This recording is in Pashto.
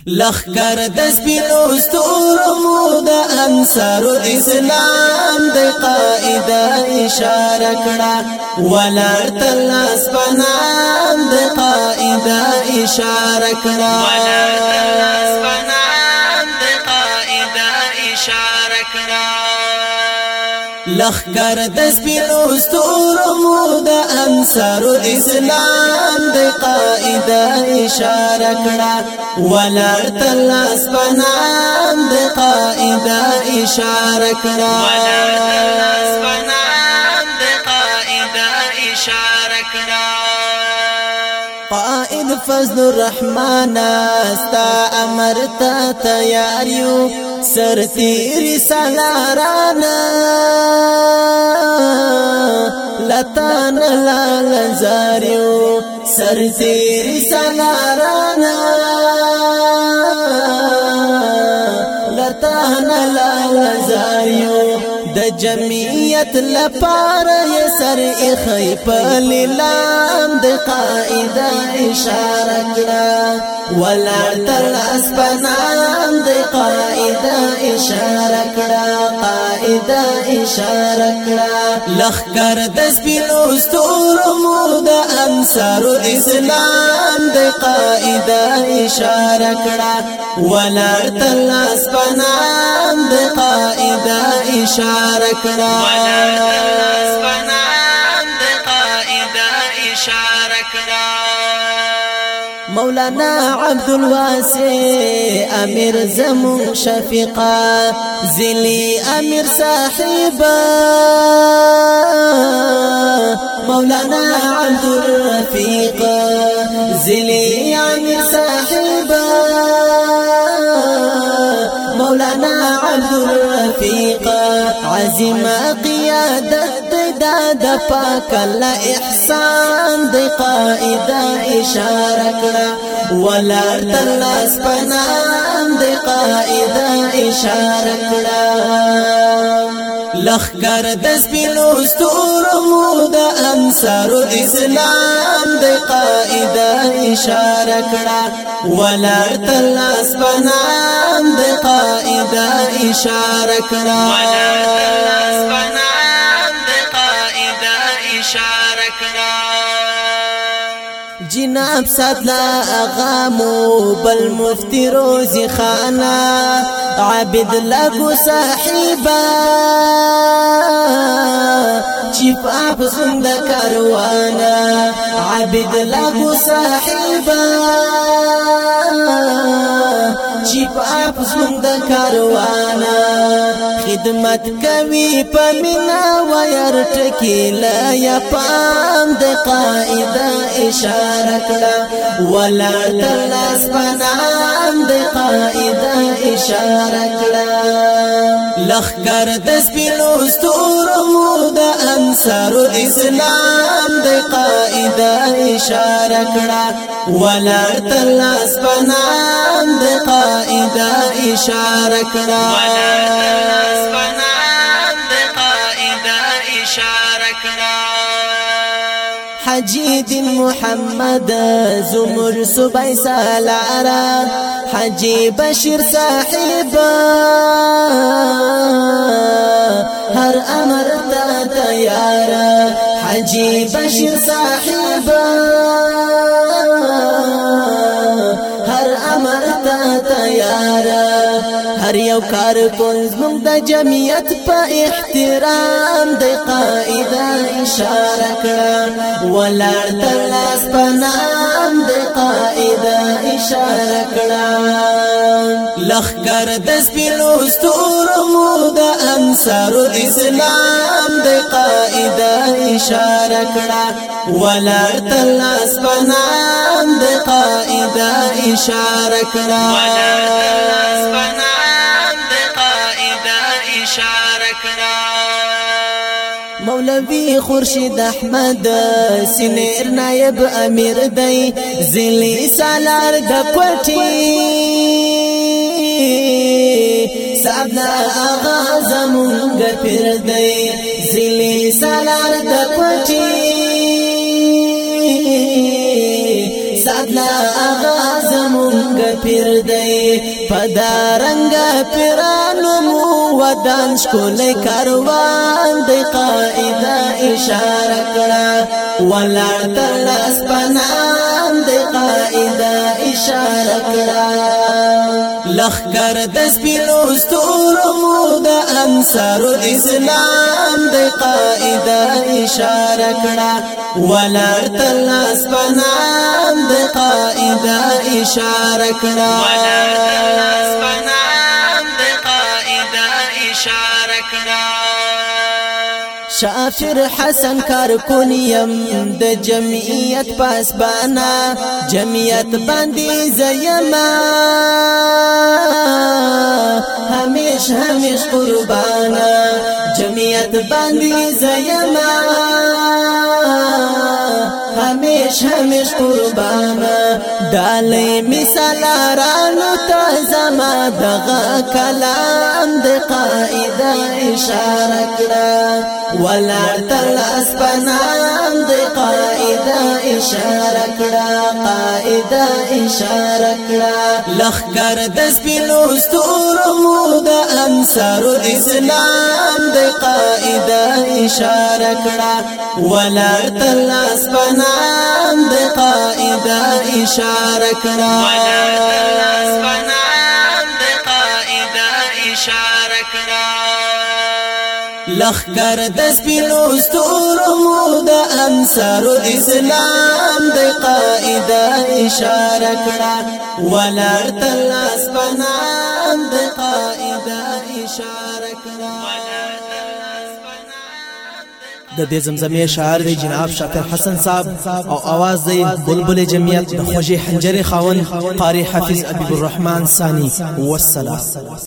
لخکر د سپینو ستورو د انصار اسلام د قائده اشاره کړه ولر تلاس پنام د قائده اشاره کړه ولر تلاس پنام د قائده اشاره کړه لخکر د سپینو ستورو د انصار اسلام د قائده اشاره کړه ولر تلاس پنام د قائده اشاره کړه ولر تلاس پنام د قائده اشاره کړه قائد فضل الرحمن استا امر ته تیار یو سر تیری سالارانا لتان لال زاریو سر تیری سالارانا لتان لال زاریو د جمعیت لپاره یې سر اخی په لیلام د قائده اشاره کړه ولر تلاس پنام د قائده اشاره کړه قائده اشاره کړه لخکر د سپینو ستورو د انصار اسلام د قائده اشاره کړه ولر تلاس پنام د قائده اشاره کړه ولر تلاس پنام د قائده اشاره کړه مولانا عبدالواسع امیر زمون شفیقا زلی امیر صاحبا مولانا عبدالرفیق زلی امیر صاحبا مولانا عبدالرفیق عظیم قیادت د پاک الله احسان د قائده اشاره کړه ولر تلاس پنام د قائده اشاره کړه لخکر د سپینو ستورو د انصار اسلام د قائده اشاره کړه ولر تلاس پنام د قائده اشاره کړه ولر تلاس پنام اشاره کړه جناب ساتلا اغامو بل مفتی روزی خانا عابد لگو صاحبا چیپ آپ زند کاروانا عابد لگو صاحبا چیپ آپ زند کاروانا خدمت کوي پمینا وير ټکیلا یا پام د قائده اشاره کړه ولر تلاس پنام د قائده اشاره کړه لخکر د سپینو ستورو د انصار اسلام د قائده اشاره کړه ولر تلاس پنام د قائده اشاره کړه ولر تلاس پنام د قائده اشاره کړه حجی دین محمد زمر صبح سالارا حجی بشیر صاحبا هر امر تا تیارا حجی بشیر صاحبا هر امر تا تیارا هر یو کار کول زموږ د جمعیت په احترام د قائده اشاره کړه ولر تلاس پنام د قائده اشاره کړه لخکر د سپینو ستورو د انصار اسلام د قائده اشاره کړه ولر تلاس پنام د قائده اشاره کړه ولر تلاس پنام د قائده اشاره کړه مولوی خورشید احمد سینیر نائب امیر دی زلی سالار د کوټی سعدنا آغا زمونږ پیر دی زلی سالار د کوټی سعدنا آغا زمونږ پیر دی پدارنګ پیرانو مو ودان شکول کاروان دی قائده اشاره کړه ولړ تلاس پنام دی قائده اشاره کړه لخر د سپینو ستورو د انصار الاسلام د قائده اشاره کړه ولر تلاس پنام د قائده اشاره کړه ولر تلاس پنام د قائده اشاره کړه شافر حسن کارکونیم د جمعیت پاسبانا جمعیت باندې زیما همیش قربانا جمعیت باندې زیما همیش قربانا دالی مثال رانو تازما دغا کلام د قائده اشاره کړه ولر تلاس پنام د قائده اشاره کړه قائده اشاره کړه لخر د سپینو ستورو د انصار الاسلام د قائده اشاره کړه ولر تلاس پنام د قائده اشاره کړه ولر تلاس پنام د قائده اشاره کړه لخر د سپینو ستورو د انصار الاسلام د قائده اشاره کړه ولر تلاس پنام د قائده اشاره کړه د دې زمزمې شاعر دی جناب شاکر حسن صاحب او आवाज دی بلبل جمعیت د خوږی حنجرې خاون قاری حافظ حبیب الرحمن ثانی والسلام